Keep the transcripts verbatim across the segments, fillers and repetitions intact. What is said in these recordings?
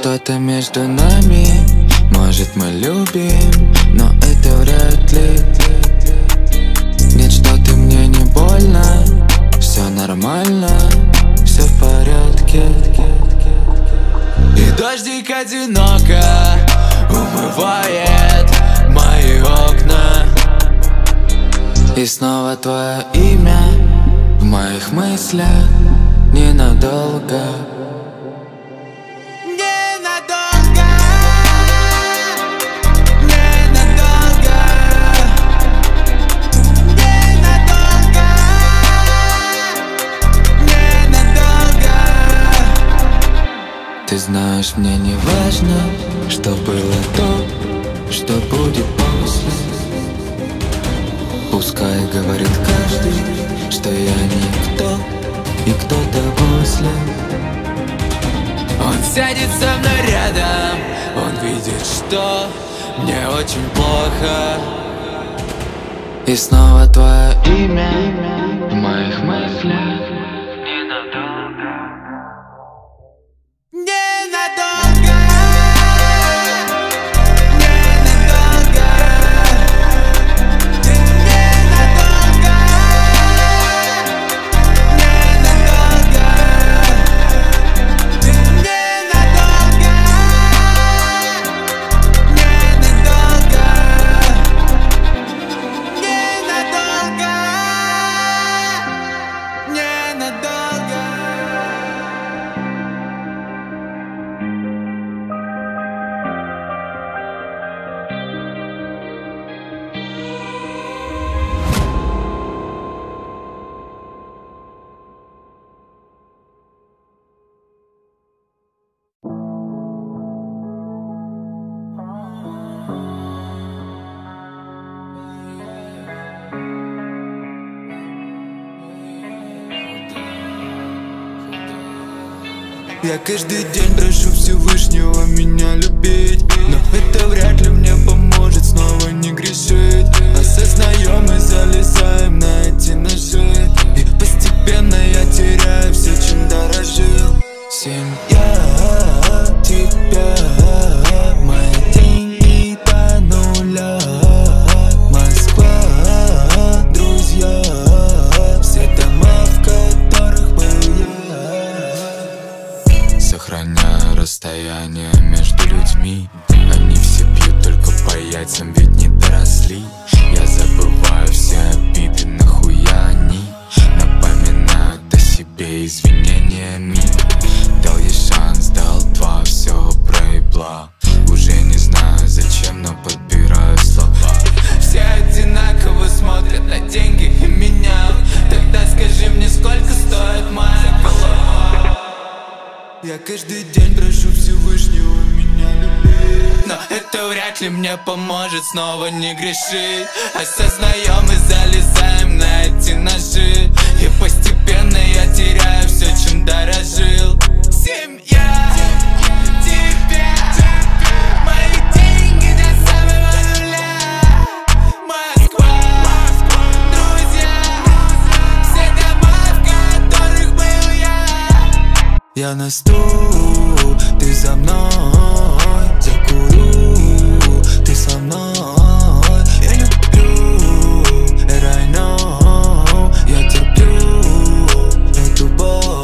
что-то между нами. Может, мы любим, но это вряд ли. Нет, что ты мне не больно. Все нормально, все в порядке. И дождик одиноко умывает мои окна. И снова твое имя в моих мыслях ненадолго. Ты знаешь, мне не важно, что было до, что будет после. Пускай говорит каждый, что я никто и кто-то после. Он сядет со мной рядом, он видит, что мне очень плохо. И снова твое имя в моих мыслях ненадолго. Я каждый день прошу Всевышнего меня любить, но это вряд ли мне поможет снова не грешить. Осознаем и залезаем на эти ножи, и постепенно я теряю все, чем дорожил. Семья, тебя, мои деньги до нуля. Москва, друзья, все дома, в которых был я. Сохраняю расстояние между людьми. Они все пьют только по яйцам, ведь не доросли. Я забываю все обиды, нахуя они напоминают о себе извинениями. Дал ей шанс, дал два, все проебла. Уже не знаю зачем, но подбираю слова. Все одинаково смотрят на деньги и меня. Тогда скажи мне, сколько стоит моя голова. Я каждый день прошу Всевышнего меня любить, но это вряд ли мне поможет снова не грешить. Осознаем и залезаем на эти ножи, и постепенно я теряю все, чем дорожил. Семья, тебя, мои деньги до самого нуля. Москва, друзья, все дома, в которых был я. Я на стул, ты за мной, закурю, ты со мной. Я люблю, and I know, я терплю эту боль.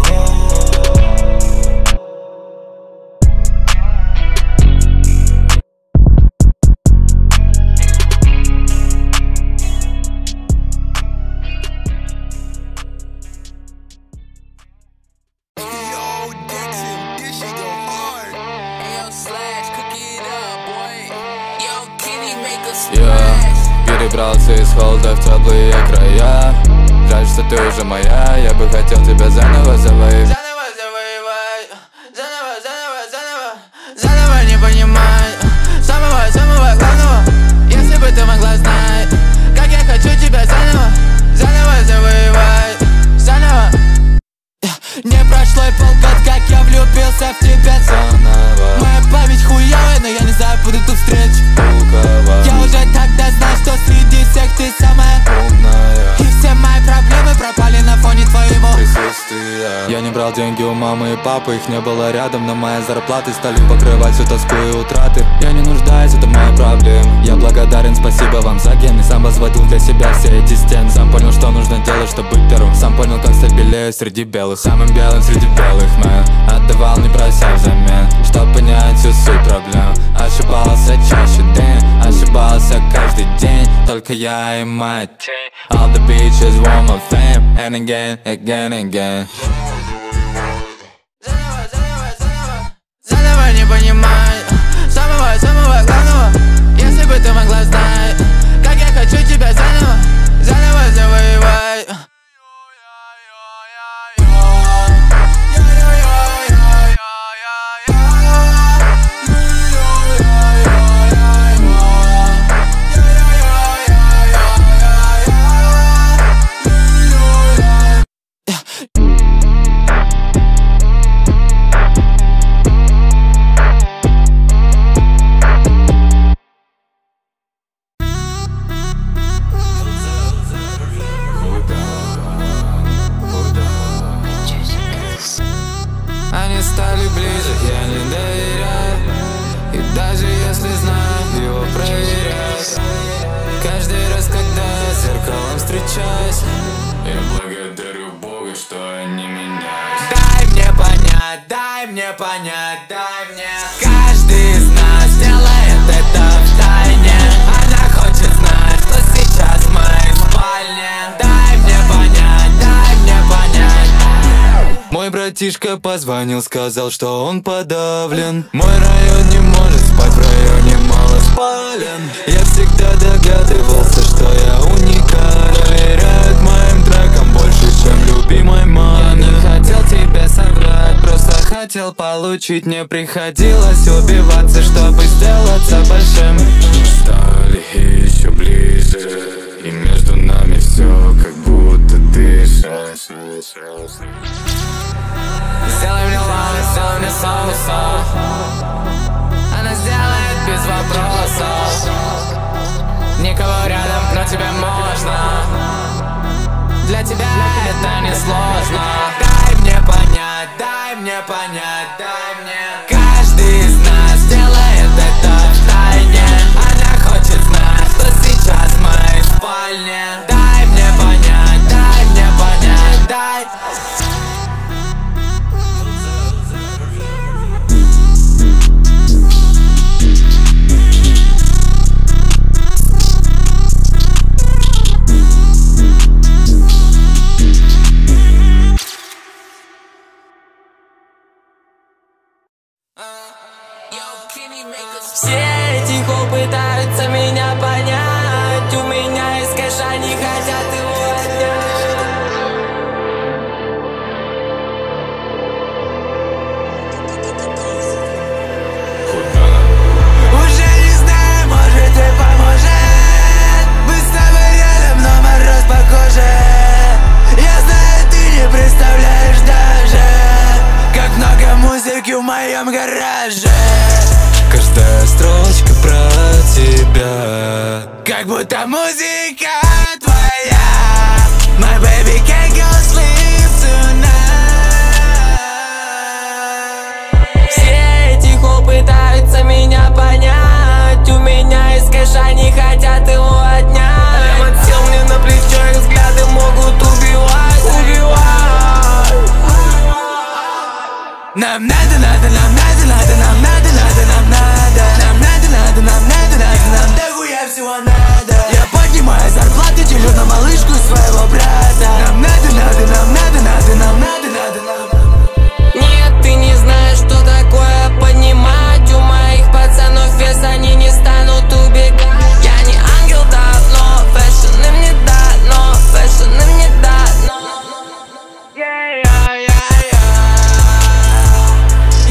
Перебрался из холода в теплые края. Жаль, что ты уже моя. Я бы хотел тебя заново завоевать. Заново завоевать, заново, заново, заново, заново не понимать самого, самого главного. Если бы ты могла знать, как я хочу тебя заново, заново завоевать, заново. Не прошло и полгода, как я влюбился в тебя заново. Моя память хуёвая, но я не забуду ту встречу. Я уже тогда знал, что среди всех ты самая умная, и все мои проблемы пропали на фоне твоего присутствия. Я не брал деньги у мамы и папы, их не было рядом, но мои зарплаты стали покрывать всю тоску и утраты. Я не нуждаюсь, это моя проблема. Я благодарен, спасибо вам за гены. Сам возводил для себя все эти стены. Сам понял, что нужно делать, чтобы быть первым. Сам понял, как стать белее среди белых. Самым белым среди белых, man. Отдавал, не прося взамен, чтоб понять всю суть проблем. Ошибался чаще день, ошибался каждый день. Только я и моя тень. All the bitches want my fame. And again, again, again. Заново, заново, заново. Заново не понимаю самого, самого главного. Если бы ты могла знать, как я хочу тебя заново, заново завоевать. Они стали ближе, я не доверяю. И даже если знаю, его проверяют. Каждый раз, когда я с зеркалом встречаюсь, я благодарю Бога, что они меняют. Дай мне понять, дай мне понять, дай мне. Каждый из нас делает это в тайне. Она хочет знать, что сейчас в моей спальне. Дай мне понять, дай мне понять. Мой братишка позвонил, сказал, что он подавлен. Мой район не может спать, в районе мало спален. Я всегда догадывался, что я уникален. Доверяют моим трекам больше, чем любимой маме. Я не хотел тебе соврать, просто хотел получить. Мне приходилось убиваться, чтобы сделаться большим. Стали еще ближе, и между нами все как будто дышит. Сделай мне лавы, сделай мне соуса. Она сделает без вопросов. Никого рядом, но тебе можно. Для тебя это не сложно. Дай мне понять, дай мне понять, дай мне. Каждый из нас делает это в тайне. Она хочет знать, что сейчас в моей спальне. Дай мне понять, дай мне понять, дай. Все эти хо пытаются меня понять. У меня есть кэш, они хотят его отнять. Уже не знаю, может и поможет. Мы с тобой рядом, но мороз по коже. Я знаю, ты не представляешь даже, как много музыки в моем гараже. Каждая строчка про тебя, как будто музыка твоя. My baby can't go sleep tonight. Все эти хо пытаются меня понять. У меня есть кэш, они хотят его отнять. Прямо сел мне на плечо, их взгляды могут убивать. Убивать. Нам надо, надо, нам надо, надо, нам надо, надо, нам надо. Нам надо, надо, нам надо, надо, нам дохуя всего надо. Я поднимаю зарплаты, делю на малышку своего брата. Нам надо, надо, нам надо, надо, нам надо, надо, нам. Нет, ты не знаешь, что такое понимать. У моих пацанов вес, они не станут убегать. Я не ангел, да, но фэшн им не дано. Фэшн им не дано. Yeah, yeah, yeah, yeah.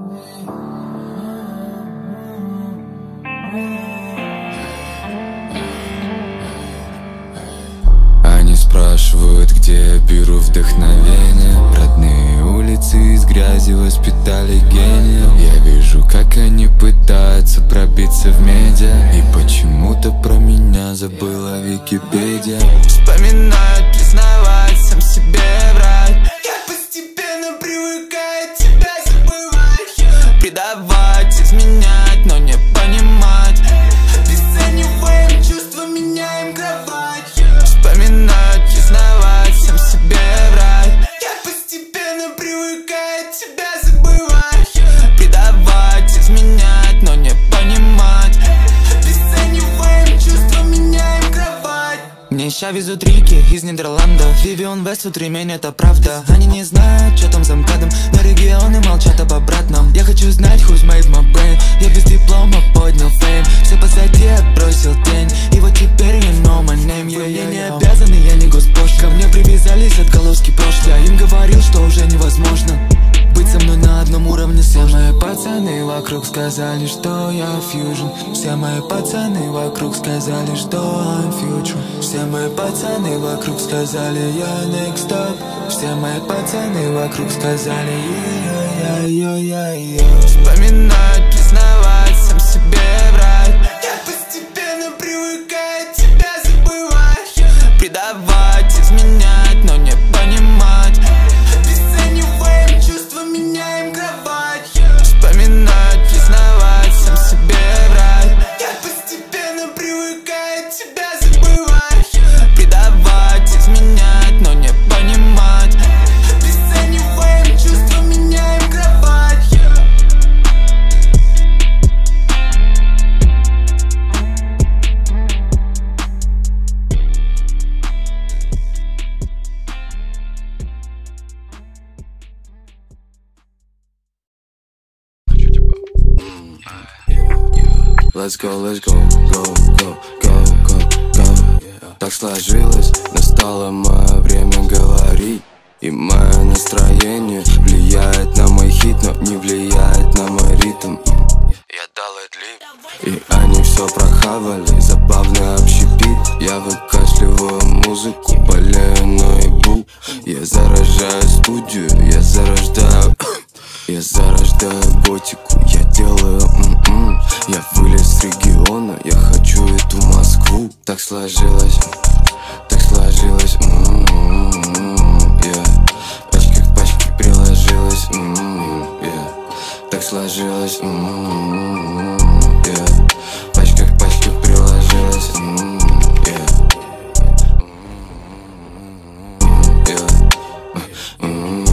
Они спрашивают, где я беру вдохновение. Родные улицы из грязи воспитали гения. Я вижу, как они пытаются пробиться в медиа, и почему-то про меня забыла Википедия. Вспоминают, признавать, сам себе врать. Я постепенно привыкаю тебя забывать, предавать, изменять, но не понимать. Обесцениваем чувства, меняем кровать. Вспоминать, признавать, сам себе врать. Я постепенно привыкаю тебя забывать, предавать, изменять, но не понимать. Обесцениваем чувства, меняем кровать. Мне ща везут рики из Нидерландов. Вивион Вествуд, ремень, это правда. Они не знают, что там за МКАДом, но регионы молчат об обратном. Я хочу знать, who's made my brain. Я без диплома поднял фейм, все позади отбросил тень, и вот теперь you know my name. Yeah, я не обязан, и я не госпош. Ко мне привязались отголоски прошлого. Я им говорил, что уже невозможно быть со мной на одном уровне. Все мои пацаны вокруг сказали, что я фьюжн. Все мои пацаны вокруг сказали, что I'm future. Все мои пацаны вокруг сказали, я next up. Все мои пацаны вокруг сказали, я-я-я-я-я. Вспоминать, признавать, сам себе врать. Я постепенно привыкаю тебя забывать, предавать, изменять, но не понимать. Обесцениваем чувства, меняем кровать. Вспоминать, признавать, сам себе врать. Я постепенно привыкаю тебя забывать, предавать, изменять, но не понимать. Обесцениваем чувства, меняем кровать. Let's go, let's go, go, go, go, go, go. Так сложилось, настало мое время говорить. И мое настроение влияет на мой хит, но не влияет на мой ритм. Я дал эдлиб, и они все прохавали, забавный общепит. Я выкашливаю музыку, болею, но ебу. Я заражаю студию, я зарождаю. Я зарождаю готику, я делаю м-м. Я вылез с региона, я хочу эту Москву. Так сложилось, так сложилось, м-м-м, yeah. Пачки к пачке приложилось, м-м, yeah. Так сложилось, м-м-м, yeah. Пачка к пачке приложилась, м-м, yeah. Yeah. М-м-м.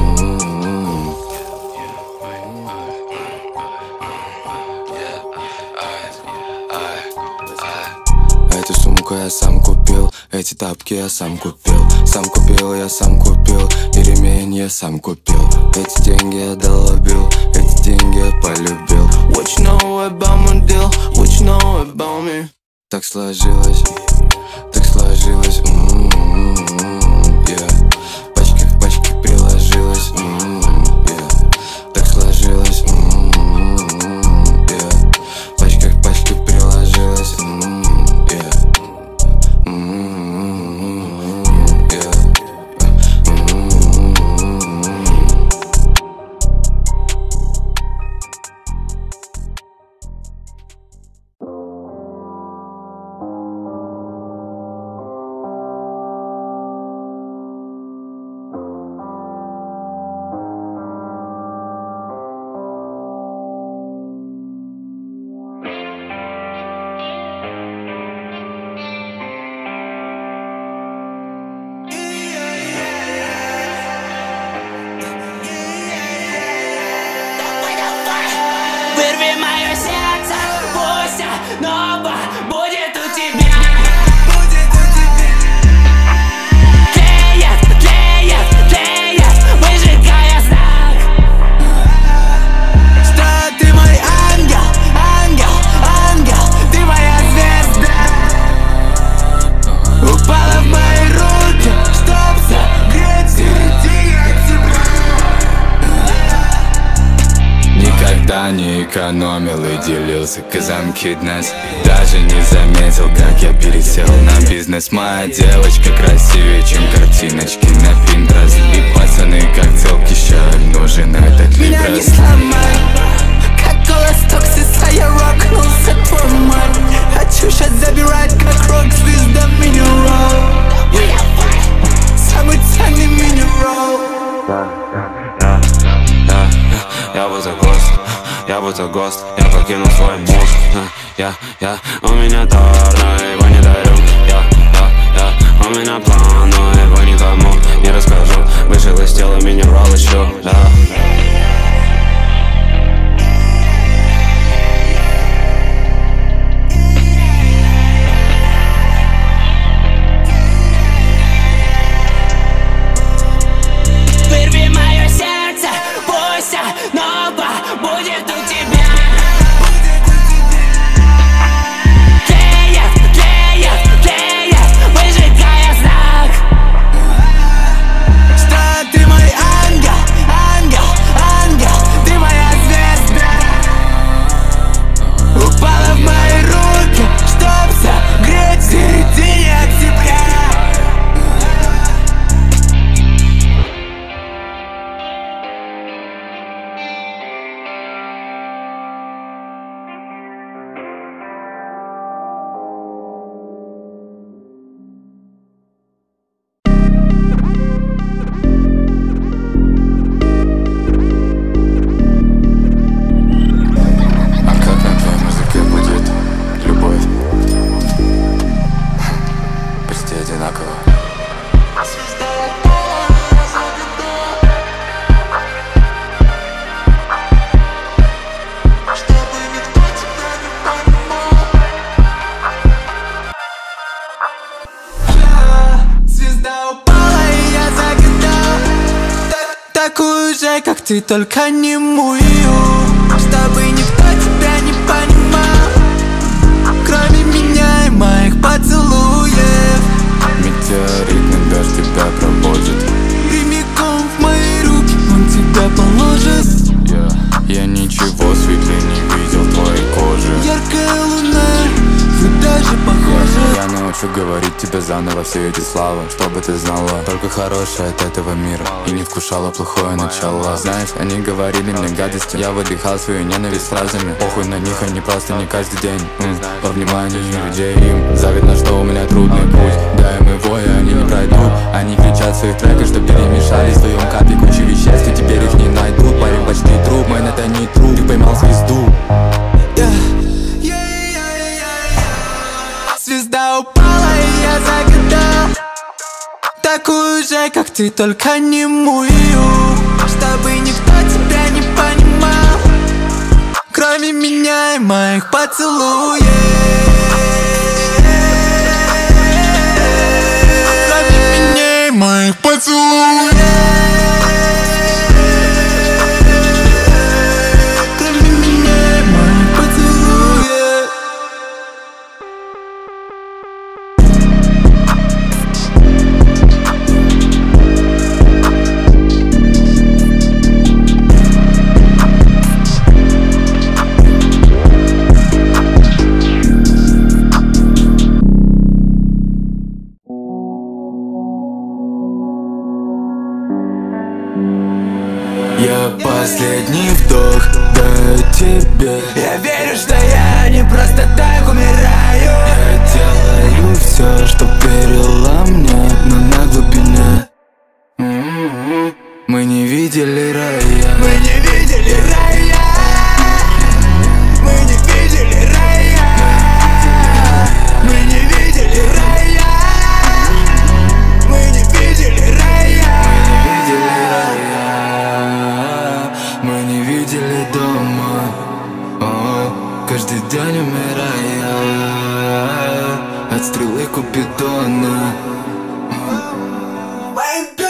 Эту сумку я сам купил, эти тапки я сам купил. Сам купил, я сам купил, и ремень я сам купил. Эти деньги я долобил, эти деньги я полюбил. What you know about my deal, what you know about me. Так сложилось, так сложилось, м-м-м, yeah. Пачка к пачке приложилась, м-м, yeah. Так сложилось, м-м-м, yeah. Пачка к пачке приложилась, м-м, yeah. М-м-м, yeah. М-м-м. Вырви мое сердце, пусть снова будет у тебя. Тлеет, тлеет, тлеет, выжигая знак. Что ты мой ангел, ангел, ангел, ты моя звезда. Упала в мои руки, чтоб согреть сердце тебя. никогда не экономил и делился, cause I'm kid нас. Даже не заметил, как я пересел на бизнес. Моя девочка красивее, чем картиночки на Pinterest. И пацаны, как целки, ща нужен этот либрес. Меня не сломай, как голос Токсиса, я рокнулся твой май. Хочу щас забирать, как рок-звезда мини-ролл. Самый ценный мини-ролл. Я будто гост, я будто гост, я покинул свой мозг. Я, я, у меня тор, но его не дарю. Я, я, я, у меня план, но его никому не расскажу. Вышел из тела минерал еще, да. Вырви мое сердце, пусть снова будет у тебя. Тлеет, тлеет, тлеет, выжигая знак. Что ты мой ангел, ангел, ангел, ты моя звезда. Упала в мои руки, чтоб согреть в середине октября. Такую же, как ты, только немую, чтобы никто тебя не понимал, кроме меня и моих поцелуев. Метеоритный дождь тебя проводит Прямиком в мои руки он тебя положит. yeah. Я ничего светлее не видел в твоей коже. Яркая луна, вы даже похожи. Я научу говорить тебе заново все эти слова, чтобы ты знала только хорошее от этого мира и не вкушала плохое начало. Знаешь, они говорили мне гадости, я выдыхал свою ненависть фразами. Похуй на них, они просто не каждый день м, во внимании людей им завидно, что у меня трудный путь. Да, и его, и они не пройдут. Они кричат в своих треках, что перемешались в твоем капе кучу веществ, и теперь их не найдут. Парень почти труп, мэн, это не труп, ты поймал звезду. Звезда упала, и я загадал такую же, как ты, только немую, чтобы никто тебя не понимал, кроме меня и моих поцелуев. Кроме меня и моих поцелуев. Кроме меня и моих поцелуев. Я последний вдох даю тебе. Я верю, что я не просто так умираю. Я делаю все, что верила мне, но на глубине. М-м-м. Мы не видели рая. Мы не видели рая. Мы не видели рая. Мы не видели рая. Мы не видели рая. Мы не видели дома. О, каждый день умирая от стрелы Купидона.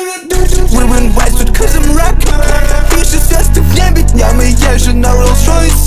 Wearing white suit cause I'm rockin'. Пишет звезды в небе днями, я же на Rolls-Royce.